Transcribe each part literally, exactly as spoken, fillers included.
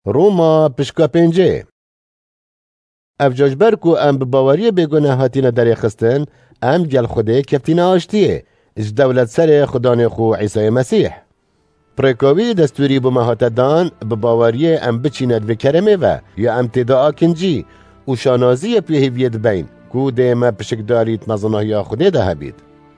روما پشکا پنجه. افجاج کو ام بباوری بگونه هاتین در خستن ام گل خوده کفتین آشتیه اج دولت سر خدان خو عیسی مسیح. پرکاوی دستوری بمهات دان بباوری ام بچیند و کرمه و یا ام تداعا کنجی و شانازی پیهوید بین کو دیمه پشکداریت مزناهی خوده ده هبید.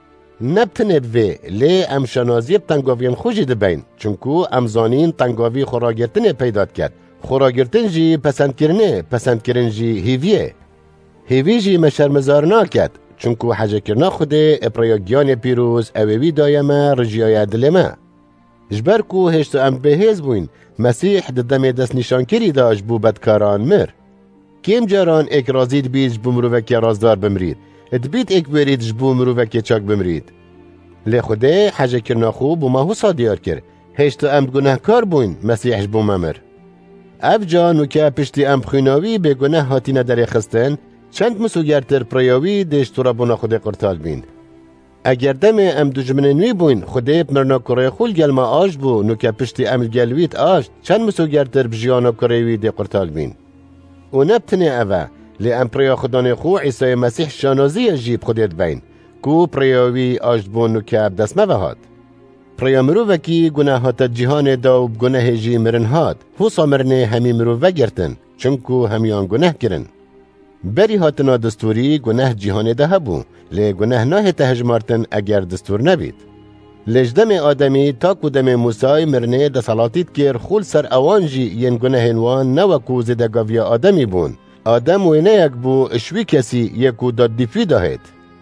نبتند وی لی ام شنازی تنگاوین خوشی دبین چونکو ام زانین تنگاوی خوراگرتن پیداد کرد. خوراگرتن جی پسند کرنه پسند کرن جی هیویه. هیوی جی مشرمزار ناکد چونکو حجه کرنا خوده اپریا گیان پیروز اویوی دایمه رجیای دلمه. جبرکو هشتو ام بهیز بوین مسیح ددم دست نشان کری داش بو بدکاران مر. کم جاران ایک رازید بیج بمرووکی رازدار بمرید. ادبیت ایک برید جبو مرووکی چاک بمرید. لی خوده حجه کرنا خو بو ماهو صادیار کر. هشتو ام گناه کار بوین مسیح جبو ممر. اف جانو که پشتی ام خیناوی به گناه هاتین در خستن چند مسوگرتر پریاوی دشتورا بونا خوده قرطال بین. اگر دم ام دجمننوی بوین خوده مرنا کره خول گلما آش بو نو که پشتی ام گلویت آش چند مسوگرتر بجیانا کرهوی ده قرطال بین. و نبتنه اوه لی ام پریا خدان خو عیسی مسیح شانازی جیب خودت بین کو پریاوی آش بو نو که دسمه وهاد. پریا مرووکی گناهات جهان دا و گناه جی مرن هاد حوصا مرنه همی مروو گرتن چونکو همیان گناه کرن. بری هاتنا دستوری گناه جهان ده هبو لی گناه ناه تهجمارتن اگر دستور نبید. لجدم آدمی تا کدم موسای مرنه ده صلاتیت کر خول سر اوان جی ین گناه انوان نوکو زدگاوی آدمی بون. آدم و یک بو اشوی کسی یکو داد دیفی دهید.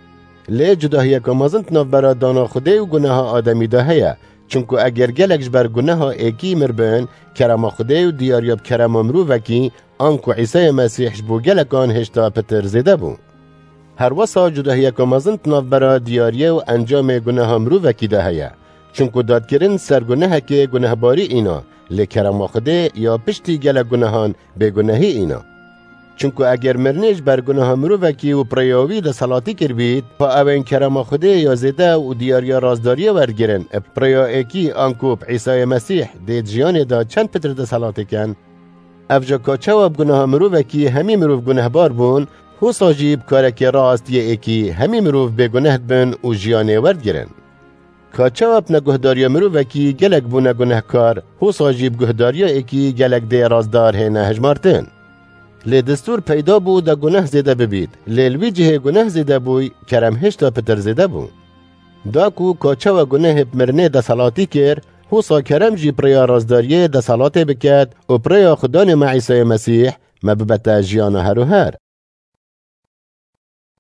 لی جدا یکا مازنت ناف برا دانا خوده و گناه آدمی ده هیا چونکو اگر گلکش بر گناه ایکی مربن کرما خوده و دیاریاب کرما مرو وکی آنکو عیسی مسیح بو گلکان هشتا پتر زده بو. هر وسا جدا یکا مازنت ناف برا دیاریه و انجام گناه مرو وکی ده هیا چونکو داد کرن سر گناه که گناه باری اینا لی کرما خوده یا پشتی گلک گناهان به گناهی اینا. چونکو اگر مرنیش بر گناه مرووکی و پریاوی ده صلاتی کر بید پا اوین کرما خوده یا زده و دیاریا رازداری ورگرن پریا ایکی آنکو عیسی مسیح ده جیان ده چند پتر ده صلاتی کن افجا کاچه و بگناه مرووکی همی مروف گناه بار بون هو ساجیب کارک راست یه ایکی همی مروف بگناه بن و جیان ورگرن کاچه و بنگهداری مرووکی گلک بونه گناه کار هو ساجیب گهداری ایکی گلک ده رازدار هنه هجمارتن لی دستور پیدا بو دا گناه زیده ببید لی الوی جه گناه زیده بوی کرم هشتا پتر زیده بو دا کو کاچه و گناه مرنه دا صلاتی کر حوصا کرم جی پریا رازداریه دا صلاتی بکد و پریا خدان مع عیسی مسیح مببتا جیانا هر و هر